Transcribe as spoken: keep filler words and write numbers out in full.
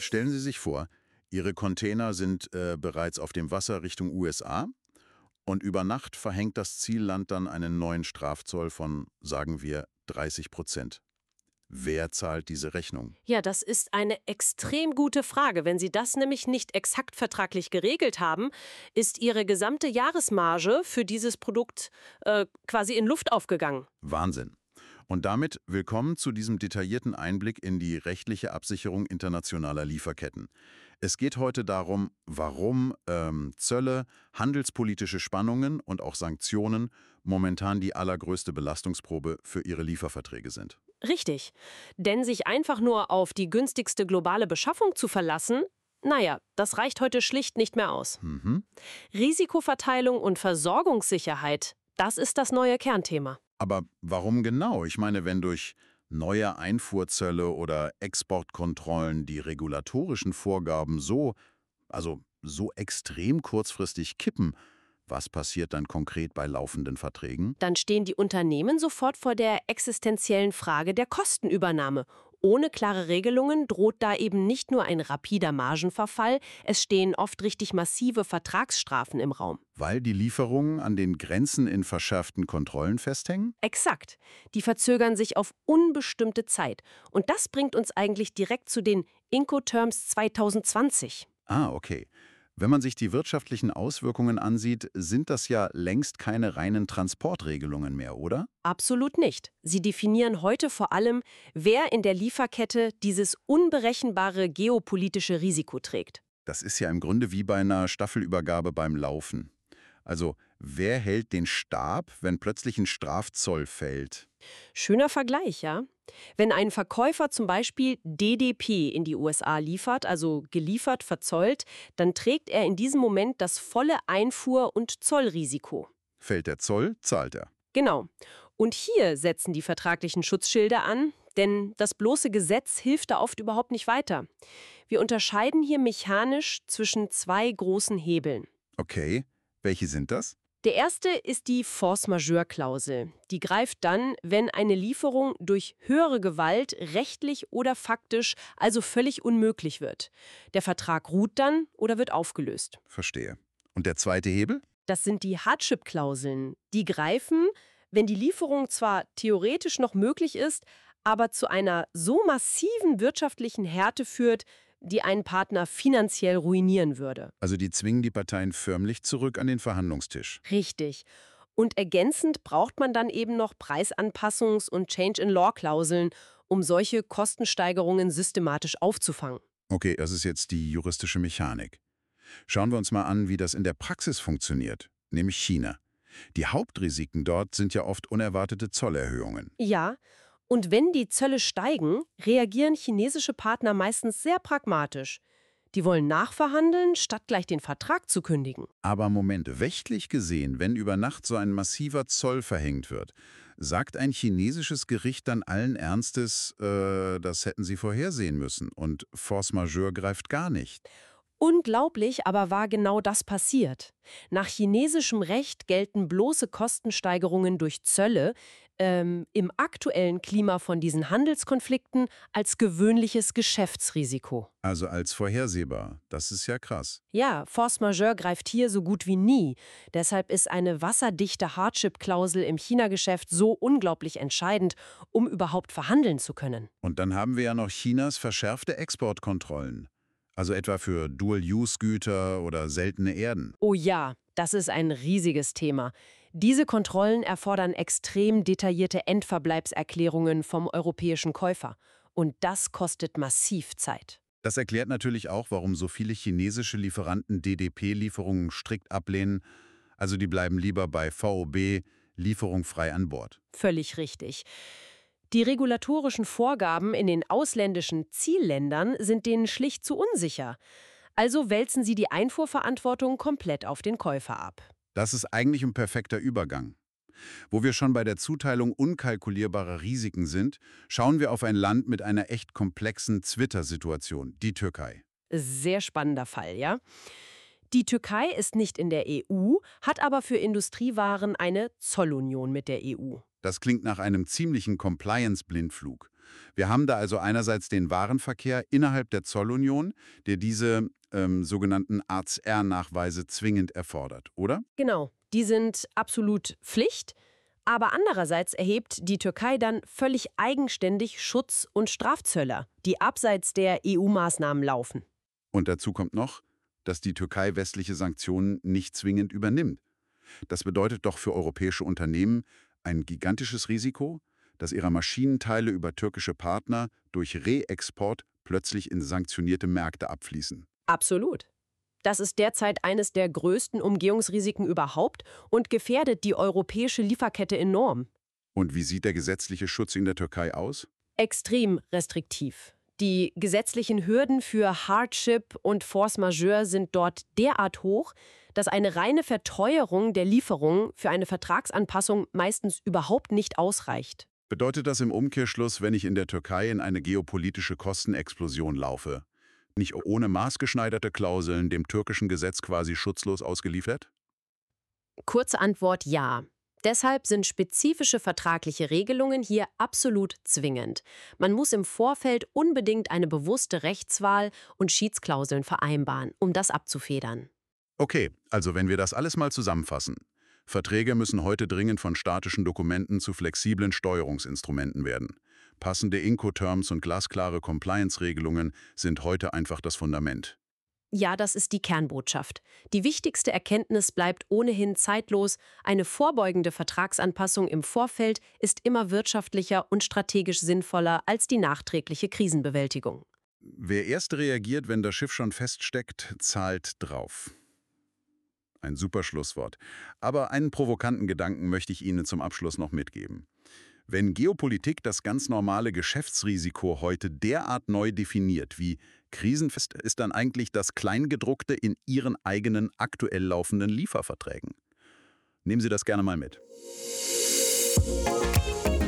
Stellen Sie sich vor, Ihre Container sind äh, bereits auf dem Wasser Richtung U S A und über Nacht verhängt das Zielland dann einen neuen Strafzoll von, sagen wir, dreißig Prozent. Wer zahlt diese Rechnung? Ja, das ist eine extrem gute Frage. Wenn Sie das nämlich nicht exakt vertraglich geregelt haben, ist Ihre gesamte Jahresmarge für dieses Produkt äh, quasi in Luft aufgegangen. Wahnsinn. Und damit willkommen zu diesem detaillierten Einblick in die rechtliche Absicherung internationaler Lieferketten. Es geht heute darum, warum ähm, Zölle, handelspolitische Spannungen und auch Sanktionen momentan die allergrößte Belastungsprobe für Ihre Lieferverträge sind. Richtig. Denn sich einfach nur auf die günstigste globale Beschaffung zu verlassen, naja, das reicht heute schlicht nicht mehr aus. Mhm. Risikoverteilung und Versorgungssicherheit, das ist das neue Kernthema. Aber warum genau? Ich meine, wenn durch neue Einfuhrzölle oder Exportkontrollen die regulatorischen Vorgaben so, also so extrem kurzfristig kippen, was passiert dann konkret bei laufenden Verträgen? Dann stehen die Unternehmen sofort vor der existenziellen Frage der Kostenübernahme. Ohne klare Regelungen droht da eben nicht nur ein rapider Margenverfall, es stehen oft richtig massive Vertragsstrafen im Raum. Weil die Lieferungen an den Grenzen in verschärften Kontrollen festhängen? Exakt. Die verzögern sich auf unbestimmte Zeit. Und das bringt uns eigentlich direkt zu den Incoterms zwanzig zwanzig. Ah, okay. Wenn man sich die wirtschaftlichen Auswirkungen ansieht, sind das ja längst keine reinen Transportregelungen mehr, oder? Absolut nicht. Sie definieren heute vor allem, wer in der Lieferkette dieses unberechenbare geopolitische Risiko trägt. Das ist ja im Grunde wie bei einer Staffelübergabe beim Laufen. Also, wer hält den Stab, wenn plötzlich ein Strafzoll fällt? Schöner Vergleich, ja? Wenn ein Verkäufer zum Beispiel D D P in die U S A liefert, also geliefert, verzollt, dann trägt er in diesem Moment das volle Einfuhr- und Zollrisiko. Fällt der Zoll, zahlt er. Genau. Und hier setzen die vertraglichen Schutzschilder an, denn das bloße Gesetz hilft da oft überhaupt nicht weiter. Wir unterscheiden hier mechanisch zwischen zwei großen Hebeln. Okay, welche sind das? Der erste ist die Force-Majeure-Klausel. Die greift dann, wenn eine Lieferung durch höhere Gewalt rechtlich oder faktisch, also völlig unmöglich wird. Der Vertrag ruht dann oder wird aufgelöst. Verstehe. Und der zweite Hebel? Das sind die Hardship-Klauseln. Die greifen, wenn die Lieferung zwar theoretisch noch möglich ist, aber zu einer so massiven wirtschaftlichen Härte führt, die einen Partner finanziell ruinieren würde. Also die zwingen die Parteien förmlich zurück an den Verhandlungstisch. Richtig. Und ergänzend braucht man dann eben noch Preisanpassungs- und Change-in-Law-Klauseln, um solche Kostensteigerungen systematisch aufzufangen. Okay, das ist jetzt die juristische Mechanik. Schauen wir uns mal an, wie das in der Praxis funktioniert, nämlich China. Die Hauptrisiken dort sind ja oft unerwartete Zollerhöhungen. Ja, und wenn die Zölle steigen, reagieren chinesische Partner meistens sehr pragmatisch. Die wollen nachverhandeln, statt gleich den Vertrag zu kündigen. Aber Moment, rechtlich gesehen, wenn über Nacht so ein massiver Zoll verhängt wird, sagt ein chinesisches Gericht dann allen Ernstes, äh, das hätten sie vorhersehen müssen und Force Majeure greift gar nicht. Unglaublich, aber war genau das passiert. Nach chinesischem Recht gelten bloße Kostensteigerungen durch Zölle ähm, im aktuellen Klima von diesen Handelskonflikten als gewöhnliches Geschäftsrisiko. Also als vorhersehbar. Das ist ja krass. Ja, Force Majeure greift hier so gut wie nie. Deshalb ist eine wasserdichte Hardship-Klausel im China-Geschäft so unglaublich entscheidend, um überhaupt verhandeln zu können. Und dann haben wir ja noch Chinas verschärfte Exportkontrollen. Also etwa für Dual-Use-Güter oder seltene Erden. Oh ja, das ist ein riesiges Thema. Diese Kontrollen erfordern extrem detaillierte Endverbleibserklärungen vom europäischen Käufer. Und das kostet massiv Zeit. Das erklärt natürlich auch, warum so viele chinesische Lieferanten D D P-Lieferungen strikt ablehnen. Also die bleiben lieber bei V O B, Lieferung frei an Bord. Völlig richtig. Die regulatorischen Vorgaben in den ausländischen Zielländern sind denen schlicht zu unsicher. Also wälzen sie die Einfuhrverantwortung komplett auf den Käufer ab. Das ist eigentlich ein perfekter Übergang. Wo wir schon bei der Zuteilung unkalkulierbarer Risiken sind, schauen wir auf ein Land mit einer echt komplexen Zwittersituation, die Türkei. Sehr spannender Fall, ja? Die Türkei ist nicht in der E U, hat aber für Industriewaren eine Zollunion mit der E U. Das klingt nach einem ziemlichen Compliance-Blindflug. Wir haben da also einerseits den Warenverkehr innerhalb der Zollunion, der diese ähm, sogenannten A Z R-Nachweise zwingend erfordert, oder? Genau, die sind absolut Pflicht. Aber andererseits erhebt die Türkei dann völlig eigenständig Schutz- und Strafzölle, die abseits der E U-Maßnahmen laufen. Und dazu kommt noch, dass die Türkei westliche Sanktionen nicht zwingend übernimmt. Das bedeutet doch für europäische Unternehmen ein gigantisches Risiko, dass ihre Maschinenteile über türkische Partner durch Reexport plötzlich in sanktionierte Märkte abfließen. Absolut. Das ist derzeit eines der größten Umgehungsrisiken überhaupt und gefährdet die europäische Lieferkette enorm. Und wie sieht der gesetzliche Schutz in der Türkei aus? Extrem restriktiv. Die gesetzlichen Hürden für Hardship und Force Majeure sind dort derart hoch, dass eine reine Verteuerung der Lieferung für eine Vertragsanpassung meistens überhaupt nicht ausreicht. Bedeutet das im Umkehrschluss, wenn ich in der Türkei in eine geopolitische Kostenexplosion laufe, nicht ohne maßgeschneiderte Klauseln dem türkischen Gesetz quasi schutzlos ausgeliefert? Kurze Antwort: ja. Deshalb sind spezifische vertragliche Regelungen hier absolut zwingend. Man muss im Vorfeld unbedingt eine bewusste Rechtswahl und Schiedsklauseln vereinbaren, um das abzufedern. Okay, also wenn wir das alles mal zusammenfassen. Verträge müssen heute dringend von statischen Dokumenten zu flexiblen Steuerungsinstrumenten werden. Passende Incoterms und glasklare Compliance-Regelungen sind heute einfach das Fundament. Ja, das ist die Kernbotschaft. Die wichtigste Erkenntnis bleibt ohnehin zeitlos: Eine vorbeugende Vertragsanpassung im Vorfeld ist immer wirtschaftlicher und strategisch sinnvoller als die nachträgliche Krisenbewältigung. Wer erst reagiert, wenn das Schiff schon feststeckt, zahlt drauf. Ein super Schlusswort. Aber einen provokanten Gedanken möchte ich Ihnen zum Abschluss noch mitgeben. Wenn Geopolitik das ganz normale Geschäftsrisiko heute derart neu definiert wie krisenfest, ist dann eigentlich das Kleingedruckte in Ihren eigenen aktuell laufenden Lieferverträgen. Nehmen Sie das gerne mal mit.